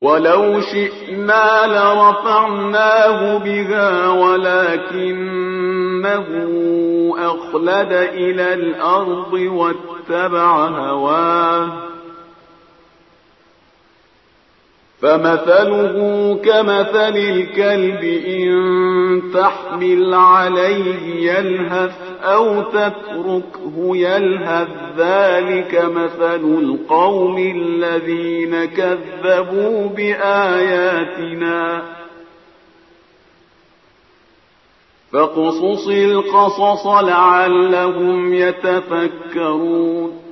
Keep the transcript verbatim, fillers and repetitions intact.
ولو شئنا لرفعناه بها ولكنه أخلد إلى الأرض واتبع هواه فمثله كمثل الكلب إن تحمل عليه يلهث أو تتركه يلهث ذلك مثل القوم الذين كذبوا بآياتنا فاقصص القصص لعلهم يتفكرون